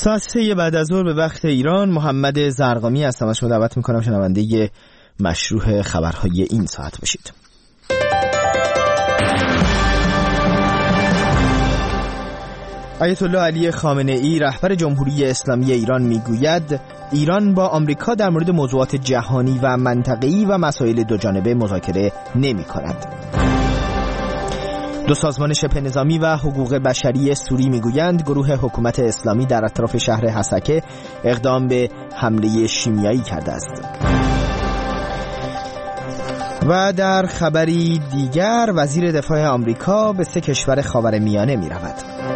ساعت 3 بعد از ظهر به وقت ایران. محمد زرقامی هستم، از شما دعوت میکنم شنونده مشروع خبرهای این ساعت باشید. آیت الله علی خامنه ای رهبر جمهوری اسلامی ایران میگوید ایران با آمریکا در مورد موضوعات جهانی و منطقه‌ای و مسائل دوجانبه مذاکره نمی‌کند. دو سازمان شبه نظامی و حقوق بشری سوری میگویند گروه حکومت اسلامی در اطراف شهر حسکه اقدام به حمله شیمیایی کرده است. و در خبری دیگر وزیر دفاع آمریکا به 3 کشور خاورمیانه می‌رود.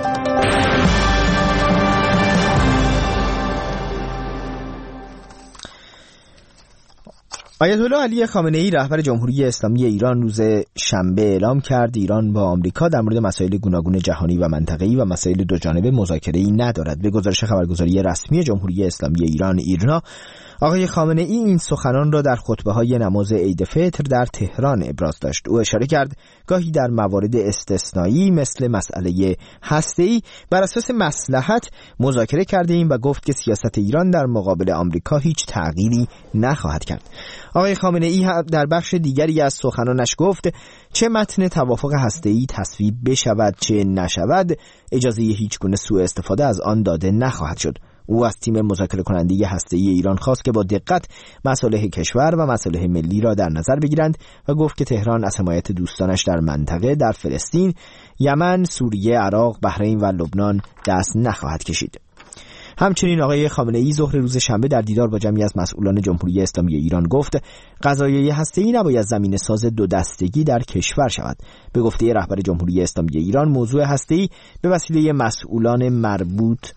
آیت الله علی خامنه ای رهبر جمهوری اسلامی ایران روز شنبه اعلام کرد ایران با آمریکا در مورد مسائل گوناگون جهانی و منطقه‌ای و مسائل دوجانبه مذاکره‌ای ندارد. به گزارش خبرگزاری رسمی جمهوری اسلامی ایران ایرنا، آقای خامنه ای این سخنان را در خطبه‌های نماز عید فطر در تهران ابراز داشت. او اشاره کرد گاهی در موارد استثنایی مثل مسئله هسته‌ای بر اساس مصلحت مذاکره کرده ایم و گفت که سیاست ایران در مقابل آمریکا هیچ تغییری نخواهد کرد. آقای خامنه ای در بخش دیگری از سخنانش گفت چه متن توافق هسته‌ای تصویب بشود چه نشود، اجازه هیچ گونه سوء استفاده از آن داده نخواهد شد. او از تیم مذاکره کننده هسته‌ای ایران خواست که با دقت مصالح کشور و مصالح ملی را در نظر بگیرند و گفت که تهران از حمایت دوستانش در منطقه در فلسطین، یمن، سوریه، عراق، بحرین و لبنان دست نخواهد کشید. همچنین آقای خامنه ای ظهر روز شنبه در دیدار با جمعی از مسئولان جمهوری اسلامی ایران گفت قضایای هسته‌ای نباید زمینه‌ساز دو دستگی در کشور شود. به گفته رهبر جمهوری اسلامی ایران موضوع هسته‌ای به وسیله مسئولان مربوط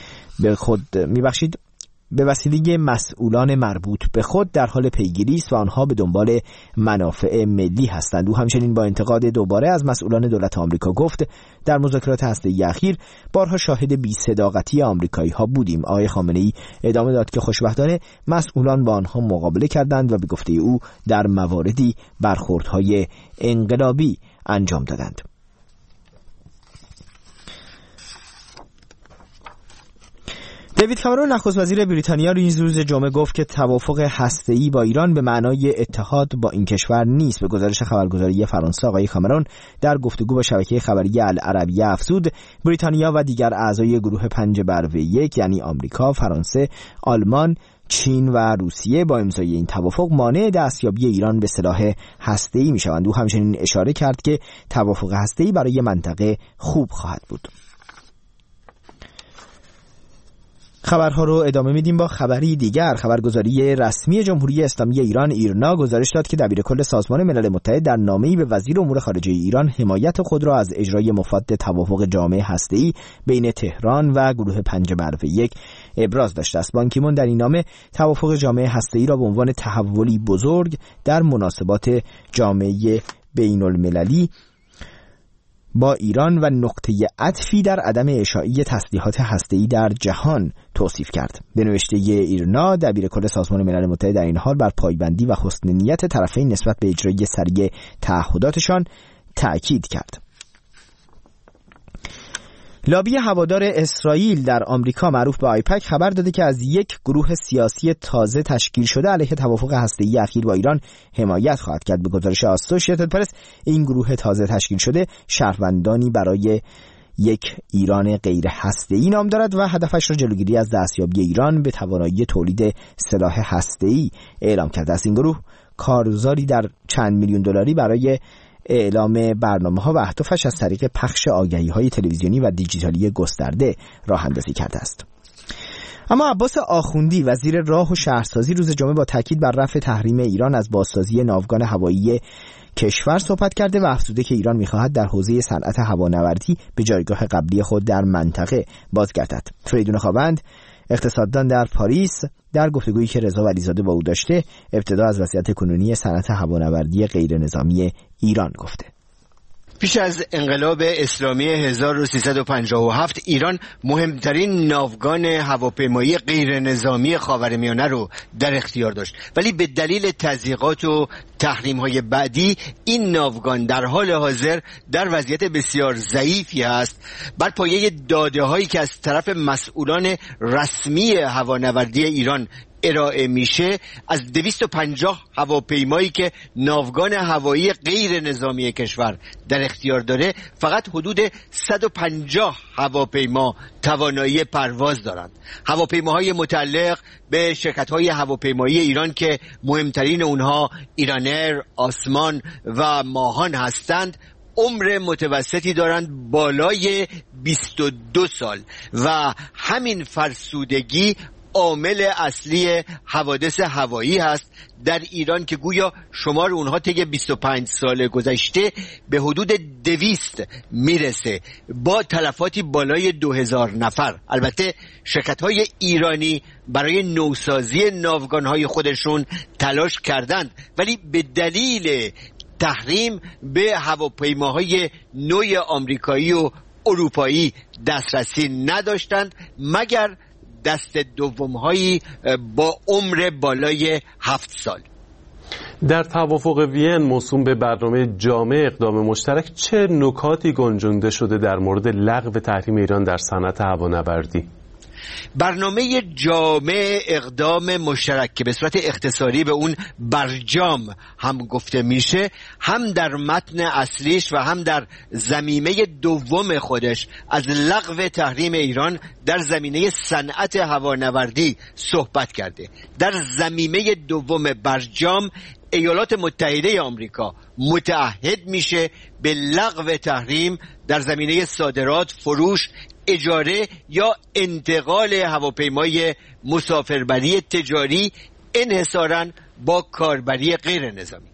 به خود در حال پیگیری است و آنها به دنبال منافع ملی هستند. او همچنین با انتقاد دوباره از مسئولان دولت آمریکا گفت در مذاکرات هسته‌ای اخیر بارها شاهد بی‌صداقتی آمریکایی‌ها بودیم. آقای خامنه‌ای ادامه داد که خوشبختانه مسئولان با آنها مقابله کردند و به گفته او در مواردی برخوردهای انقلابی انجام دادند. دیوید کامرون نخست وزیر بریتانیا روز جمعه گفت که توافق هسته‌ای با ایران به معنای اتحاد با این کشور نیست. به گزارش خبرگزاری فرانسه آقای کامرون در گفتگو با شبکه خبری العربیه افزود بریتانیا و دیگر اعضای گروه 5+1 یعنی آمریکا، فرانسه، آلمان، چین و روسیه با امضای این توافق مانع دستیابی ایران به سلاح هسته‌ای می‌شوند. او همچنین اشاره کرد که توافق هسته‌ای برای منطقه خوب خواهد بود. خبرها رو ادامه میدیم با خبری دیگر. خبرگزاری رسمی جمهوری اسلامی ایران ایرنا گزارش داد که دبیرکل سازمان ملل متحد در نامه‌ای به وزیر امور خارجه ایران حمایت خود را از اجرای مفاد توافق جامع هسته‌ای بین تهران و گروه 5+1 ابراز داشته است. بان کی مون در این نامه توافق جامع هسته‌ای را به عنوان تحولی بزرگ در مناسبات جامعه بین‌المللی با ایران و نقطه عطفی در عدم اشاعه تسلیحات هسته‌ای در جهان توصیف کرد. به نوشته ایرنا دبیرکل سازمان ملل متحد در این حال بر پایبندی و حسن نیت طرفین نسبت به اجرای سریع تعهداتشان تأکید کرد. لابی هوادار اسرائیل در آمریکا معروف به آیپک خبر داده که از یک گروه سیاسی تازه تشکیل شده علیه توافق هسته‌ای اخیر با ایران حمایت خواهد کرد. به گزارش آسوشییتد پرس این گروه تازه تشکیل شده شهروندانی برای یک ایران غیر هسته‌ای نام دارد و هدفش را جلوگیری از دستیابی ایران به توانایی تولید سلاح هسته‌ای اعلام کرده است. این گروه کارگزاری در چند میلیون دلاری برای اعلام برنامه‌ها و اهدافش از طریق پخش آگهی‌های تلویزیونی و دیجیتالی گسترده راه اندازی کرده است. اما عباس آخوندی وزیر راه و شهرسازی روز جمعه با تاکید بر رفع تحریم ایران از بازسازی ناوگان هوایی کشور صحبت کرده و افزوده که ایران می‌خواهد در حوزه صنعت هوانوردی به جایگاه قبلی خود در منطقه بازگردد. فریدون خاوند اقتصاددان در پاریس در گفتگویی که رضا ولیزاده با او داشته ابتدا از وضعیت کنونی صنعت هوانوردی غیر نظامی ایران گفته. پیش از انقلاب اسلامی 1357 ایران مهمترین ناوگان هواپیمایی غیر نظامی خاورمیانه رو در اختیار داشت، ولی به دلیل تضییقات و تحریم‌های بعدی این ناوگان در حال حاضر در وضعیت بسیار ضعیفی است. بر پایه داده‌هایی که از طرف مسئولان رسمی هوانوردی ایران ارائه میشه، از 250 هواپیمایی که ناوگان هوایی غیر نظامی کشور در اختیار داره، فقط حدود 150 هواپیما توانایی پرواز دارند. هواپیماهای متعلق به شرکت‌های هواپیمایی ایران که مهمترین اونها ایرانر، آسمان و ماهان هستند، عمر متوسطی دارند بالای 22 سال و همین فرسودگی عامل اصلی حوادث هوایی هست در ایران که گویا شمار اونها طی 25 سال گذشته به حدود 200 میرسه با تلفاتی بالای 2000 نفر. البته شرکت‌های ایرانی برای نوسازی ناوگان‌های خودشون تلاش کردند، ولی به دلیل تحریم به هواپیماهای نوع آمریکایی و اروپایی دسترسی نداشتند مگر دست دوم‌هایی با عمر بالای 7 سال. در توافق وین موسوم به برنامه جامع اقدام مشترک چه نکاتی گنجانده شده در مورد لغو تحریم ایران در صنعت هوانوردی؟ برنامه جامع اقدام مشترک که به صورت اختصاری به اون برجام هم گفته میشه، هم در متن اصلیش و هم در ضمیمه دوم خودش از لغو تحریم ایران در زمینه صنعت هوانوردی صحبت کرده. در ضمیمه دوم برجام ایالات متحده آمریکا متعهد میشه به لغو تحریم در زمینه صادرات، فروش، اجاره یا انتقال هواپیمای مسافربری تجاری انحصاراً با کاربری غیر نظامی.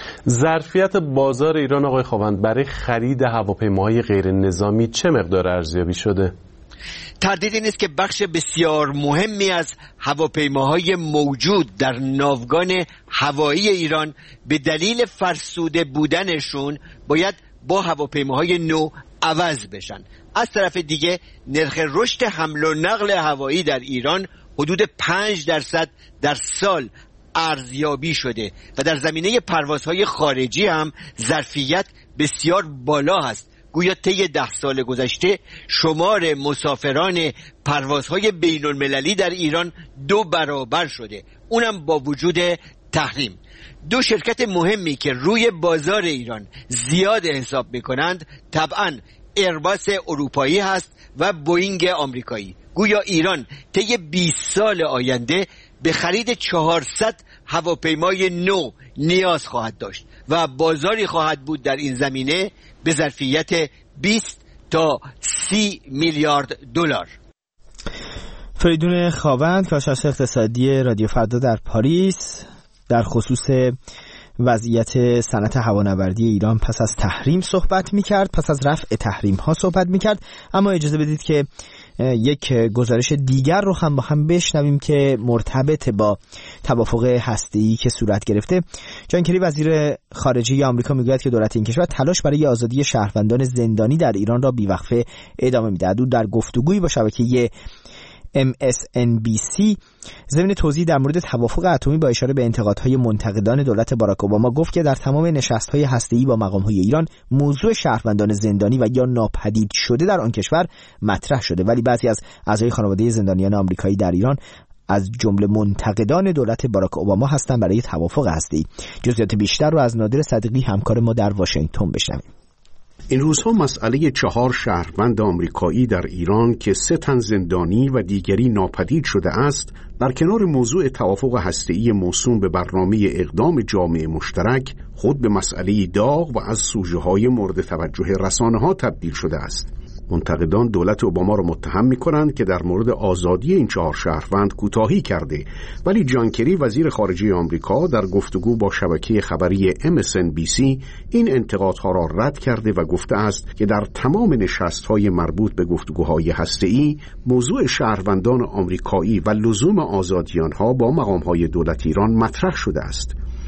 ظرفیت بازار ایران آقای خاوند برای خرید هواپیماهای غیر نظامی چه مقدار ارزیابی شده؟ تردیدی نیست که بخش بسیار مهمی از هواپیماهای موجود در ناوگان هوایی ایران به دلیل فرسوده بودنشون باید با هواپیماهای نو عوض بشن. از طرف دیگه نرخ رشد حمل و نقل هوایی در ایران حدود 5% در سال ارزیابی شده و در زمینه پروازهای خارجی هم ظرفیت بسیار بالا هست. گویا طی 10 سال گذشته شمار مسافران پروازهای بین المللی در ایران 2 برابر شده، اونم با وجود تحریم. 2 شرکت مهمی که روی بازار ایران زیاد حساب میکنند طبعاً ایرباس اروپایی هست و بوئینگ آمریکایی. گویا ایران طی 20 سال آینده به خرید 400 هواپیمای نو نیاز خواهد داشت و بازاری خواهد بود در این زمینه به ظرفیت 20 تا 30 میلیارد دلار. فریدون خاوند، کارشناس اقتصادی رادیو فردا در پاریس، در خصوص وضعیت صنعت هوانوردی ایران پس از تحریم صحبت می‌کرد، پس از رفع تحریم‌ها صحبت می‌کرد. اما اجازه بدید که یک گزارش دیگر رو هم با هم بشنویم که مرتبط با توافق هسته‌ای که صورت گرفته. جان کری وزیر خارجه آمریکا میگوید که دولت این کشور تلاش برای آزادی شهروندان زندانی در ایران را بی‌وقفه ادامه می‌دهد. او در گفتگویی با شبکه MSNBC ضمن توضیح در مورد توافق اتمی با اشاره به انتقادهای منتقدان دولت باراک اوباما گفت که در تمام نشست‌های هسته‌ای با مقام‌های ایران موضوع شهروندان زندانی و یا ناپدید شده در آن کشور مطرح شده، ولی بعضی از اعضای خانواده زندانیان آمریکایی در ایران از جمله منتقدان دولت باراک اوباما هستند برای توافق هسته‌ای. جزئیات بیشتر رو از نادر صدیقی همکار ما در واشنگتن بشنویم. این روزها مسئله 4 شهروند آمریکایی در ایران که 3 تن زندانی و دیگری ناپدید شده است، در کنار موضوع توافق هسته‌ای موسوم به برنامه اقدام جامع مشترک، خود به مسئله داغ و از سوژه‌های مورد توجه رسانه‌ها تبدیل شده است. منتقدان دولت اوباما را متهم می‌کنند که در مورد آزادی این 4 شهروند کوتاهی کرده، ولی جان کری وزیر خارجه آمریکا در گفتگو با شبکه خبری MSNBC این انتقادها را رد کرده و گفته است که در تمام نشست‌های مربوط به گفتگوهای هسته‌ای موضوع شهروندان آمریکایی و لزوم آزادی آنها با مقام‌های دولت ایران مطرح شده است.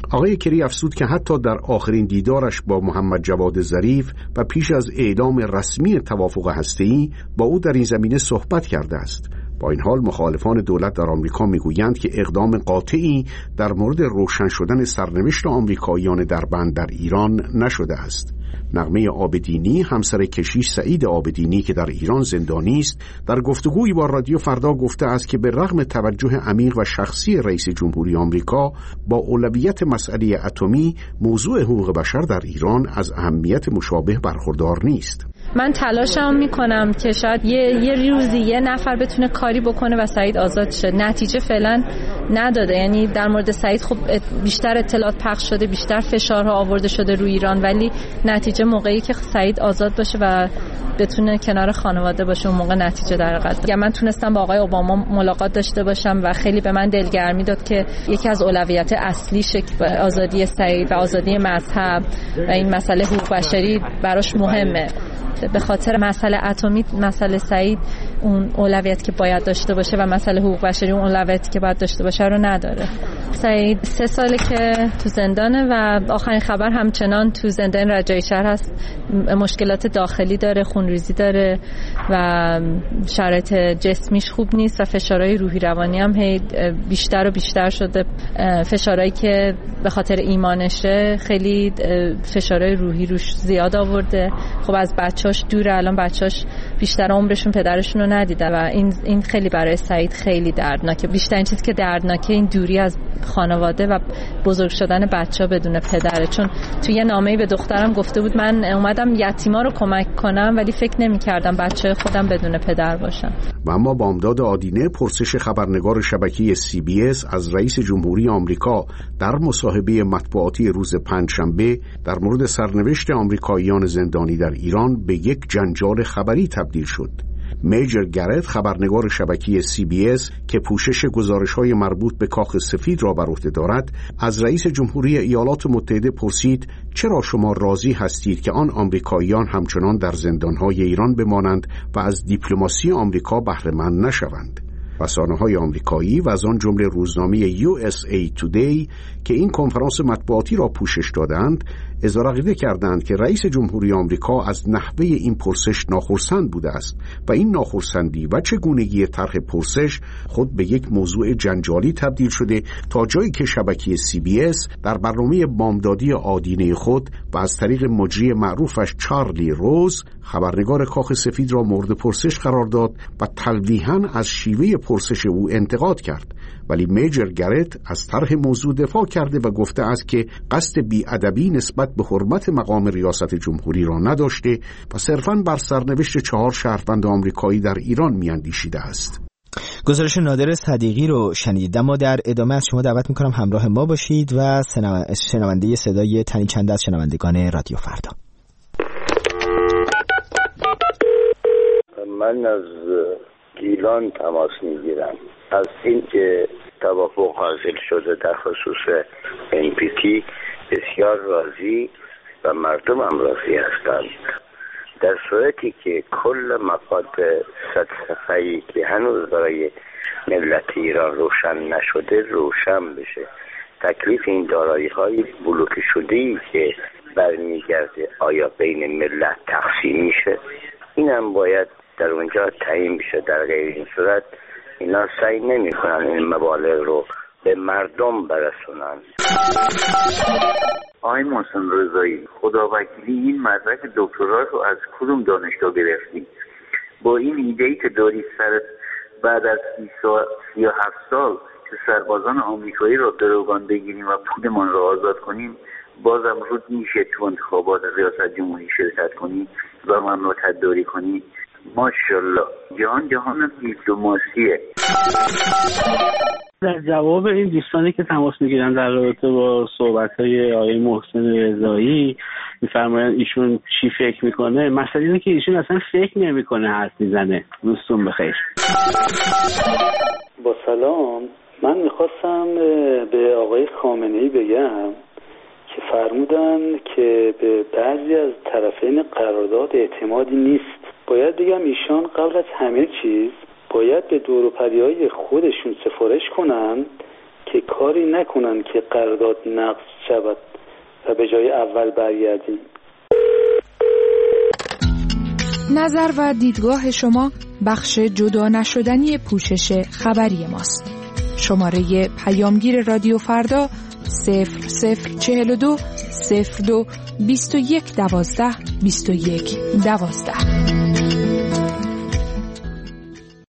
آقای کری افزود که حتی در آخرین دیدارش با محمد جواد ظریف و پیش از اعلام رسمی توافق هسته‌ای با او در این زمینه صحبت کرده است. با این حال مخالفان دولت در آمریکا میگویند که اقدام قاطعی در مورد روشن شدن سرنوشت آمریکاییان دربند در ایران نشده است. نغمه عابدینی، همسر کشیش سعید عابدینی که در ایران زندانی است، در گفتگویی با رادیو فردا گفته است که به رغم توجه عمیق و شخصی رئیس جمهوری آمریکا با اولویت مسئله اتمی، موضوع حقوق بشر در ایران از اهمیت مشابه برخوردار نیست. من تلاشم میکنم که شاید یه روزی یه نفر بتونه کاری بکنه و سعید آزاد شه. نتیجه فعلا نداده. یعنی در مورد سعید خب بیشتر اطلاعات پخش شده، بیشتر فشارها آورده شده روی ایران، ولی نتیجه موقعی که سعید آزاد باشه و بتونه کنار خانواده باشه اون موقع نتیجه در قضیه. من تونستم با آقای اوباما ملاقات داشته باشم و خیلی به من دلگرمی داد که یکی از اولویت اصلیش آزادی سعید و آزادی مذهب و این مسئله حقوق بشری براش مهمه. به خاطر مسئله اتمی، مسئله سعید اون اولویت که باید داشته باشه و مسئله حقوق بشری اون اولویتی که باید داشته باشه رو نداره. سعید 3 ساله که تو زندانه و آخرین خبر همچنان تو زندان رجایی شهر هست. مشکلات داخلی داره، خونریزی داره و شرایط جسمیش خوب نیست و فشارهای روحی روانی هم بیشتر و بیشتر شده. فشارهایی که به خاطر ایمانشه خیلی فشارهای روحی روش زیاد آورده. خب از بچه‌اش دوره، الان بچه‌اش بیشتر عمرشون پدرشون رو ندیدن و این خیلی برای سعید خیلی دردناکه. بیشترین چیزی که دردناکه این دوری از خانواده و بزرگ شدن بچه‌ها بدون پدره. چون توی یه نامه‌ای به دخترم گفته بود من اومدم یتیما رو کمک کنم ولی فکر نمی‌کردم بچه خودم بدون پدر باشم. و اما بامداد آدینه، پرسش خبرنگار شبکه CBS از رئیس جمهوری آمریکا در مصاحبه مطبوعاتی روز پنجشنبه در مورد سرنوشت آمریکاییان زندانی در ایران به یک جنجال خبری تبدیل شد. میجر گرت، خبرنگار شبکه CBS که پوشش گزارش‌های مربوط به کاخ سفید را بر عهده دارد، از رئیس جمهوری ایالات متحده پرسید چرا شما راضی هستید که آن آمریکاییان همچنان در زندان‌های ایران بمانند و از دیپلماسی آمریکا بهره مند نشوند؟ رسانه‌های آمریکایی و از آن جمله روزنامه USA Today که این کنفرانس مطبوعاتی را پوشش دادند، اظهار عقیده کردند که رئیس جمهوری آمریکا از نحوه این پرسش ناخرسند بوده است و این ناخرسندی و چگونگی طرح پرسش خود به یک موضوع جنجالی تبدیل شده تا جایی که شبکه CBS در برنامه بامدادی آدینه خود و از طریق مجری معروفش چارلی روز خبرنگار کاخ سفید را مورد پرسش قرار داد و تلویحاً از شیوه پرسش او انتقاد کرد. ولی میجر گرت از طرح موضوع دفاع کرده و گفته است که قصد بی‌ادبی نسبت به حرمت مقام ریاست جمهوری را نداشته و صرفاً بر سرنوشت 4 شهروند آمریکایی در ایران میاندیشیده است. گزارش نادر صدیقی رو شنیدید. اما در ادامه از شما دعوت میکنم همراه ما باشید و شنونده صدای تنی چند از شنوندگان رادیو فردا. من از گیلان تماس میگیرم. از اینکه توافق حاصل شده در خصوص NPT بسیار راضی و مردم هم راضی هستند. در صورتی که کل مفاد 100 صفحه‌ای که هنوز برای ملت ایران روشن نشده روشن بشه، تکلیف این دارایی‌های بلوک شده‌ای که برمیگرده آیا بین ملت تقسیم میشه، این هم باید در اونجا تعیین بشه. در غیر این صورت اینا سعی نمی‌کنن این مبالغ رو به مردم برسونن. آقای محسن رضایی، خداوکیلی این مدرک دکترا رو از کدوم دانشگاه گرفتی؟ با این ایده‌ای که داری سرت بعد از 37 سال که سربازان آمریکایی رو دروغان بگیریم و پولمان رو آزاد کنیم، بازم رود میشه تو انتخابات ریاست جمهوری شرکت کنی و مملکت داری کنی؟ ماشاءالله، جهان دیپلماسیه. در جواب این دوستانی که تماس میگیرن در رابطه با صحبت‌های آقای محسن رضایی، میفرمایند ایشون چی فکر میکنه. مسئله اینه که ایشون اصلا فکر نمیکنه، حرف میزنه. روزتون بخیر. با سلام. من میخواستم به آقای خامنه‌ای بگم که فرمودن که به بعضی از طرفین قرارداد اعتمادی نیست. باید بگم ایشان قبل از همه چیز باید به دور و پریای خودشون سفارش کنن که کاری نکنن که قرارداد نقض شود و به جای اول برگردیم. نظر و دیدگاه شما بخش جدا نشدنی پوشش خبری ماست. شماره پیامگیر رادیو فردا 0042 02 21 12 21 12.